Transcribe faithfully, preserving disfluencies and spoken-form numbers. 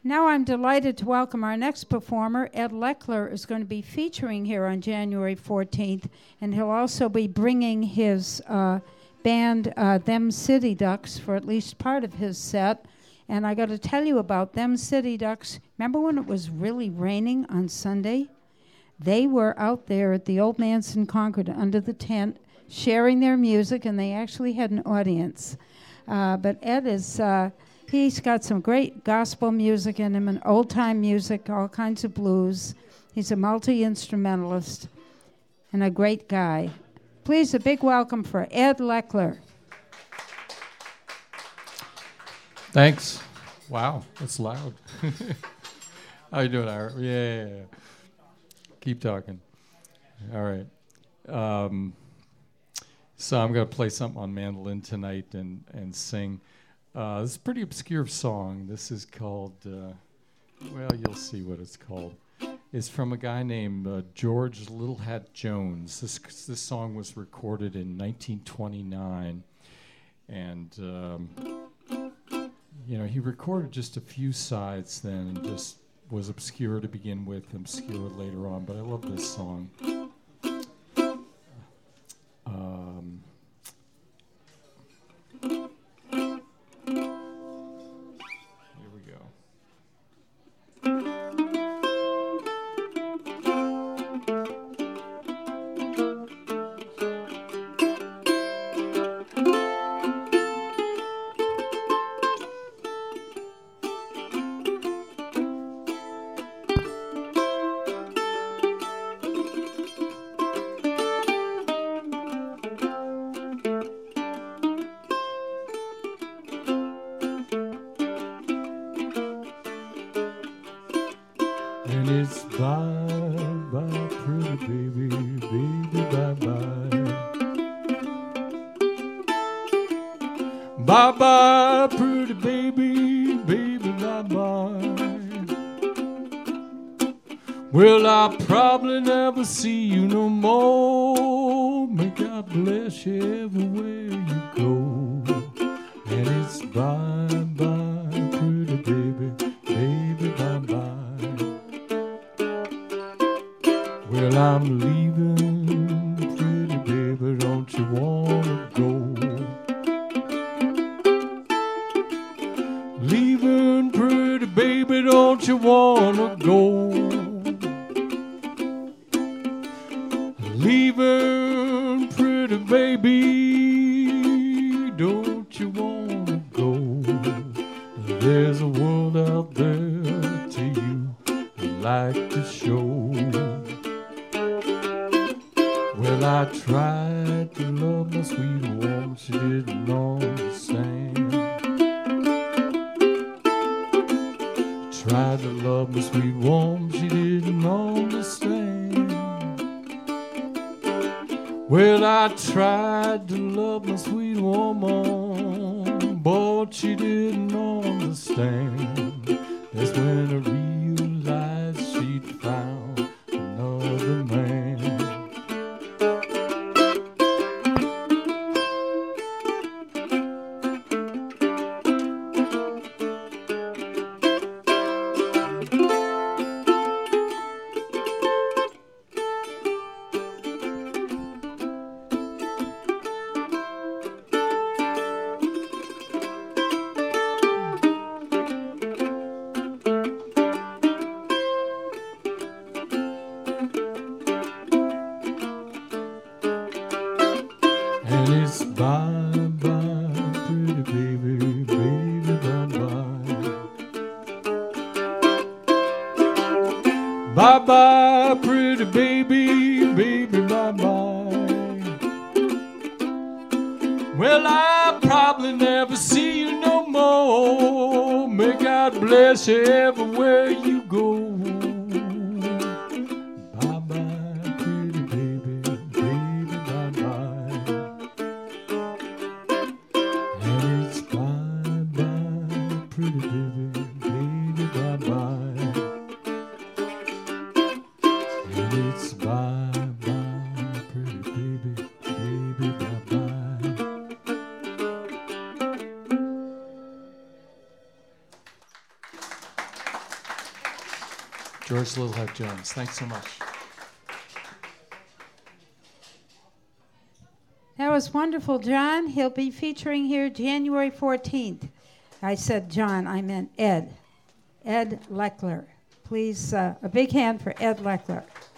Now I'm delighted to welcome our next performer. Ed Leckler is going to be featuring here on January fourteenth, and he'll also be bringing his uh, band, uh, Them City Ducks, for at least part of his set. And I got to tell you about Them City Ducks. Remember when it was really raining on Sunday? They were out there at the Old Manson Concord under the tent, sharing their music, and they actually had an audience. Uh, but Ed is... Uh, He's got some great gospel music in him and old-time music, all kinds of blues. He's a multi-instrumentalist and a great guy. Please, a big welcome for Ed Leckler. Thanks. Wow, that's loud. How you doing, Ira? Yeah, yeah, yeah. Keep talking. All right. Um, so I'm going to play something on mandolin tonight and, and sing. Uh, this is a pretty obscure song. This is called, uh, well, you'll see what it's called. It's from a guy named uh, George Little Hat Jones. This this song was recorded in nineteen twenty-nine. And, um, you know, he recorded just a few sides then and just was obscure to begin with, obscure later on. But I love this song. Um... Bye-bye, pretty baby, baby, bye-bye. Well, I'll probably never see you no more. May God bless you everywhere you go. And it's bye-bye, pretty baby, baby, bye-bye. Well, I'm leaving, pretty baby, don't you wanna go? Leaving, pretty baby, don't you wanna go? Leaving, pretty baby, don't you wanna go? There's a world out there to you I'd like to show. Well, I tried to love my sweet one, she didn't understand. Tried to love my sweet woman, she didn't understand. Well, I tried to love my sweet woman, but she didn't understand. That's when I realized she'd found another man. Bye-bye, pretty baby, baby, bye-bye. Well, I'll probably never see you no more. May God bless you everywhere you go. Bye-bye, pretty baby, baby, bye-bye. And it's bye-bye, pretty baby, baby, bye-bye. It's bye-bye, pretty baby, baby, bye-bye. George Littlehead Jones. Thanks so much. That was wonderful, John. He'll be featuring here January fourteenth. I said John, I meant Ed. Ed Leckler. Please, uh, a big hand for Ed Leckler.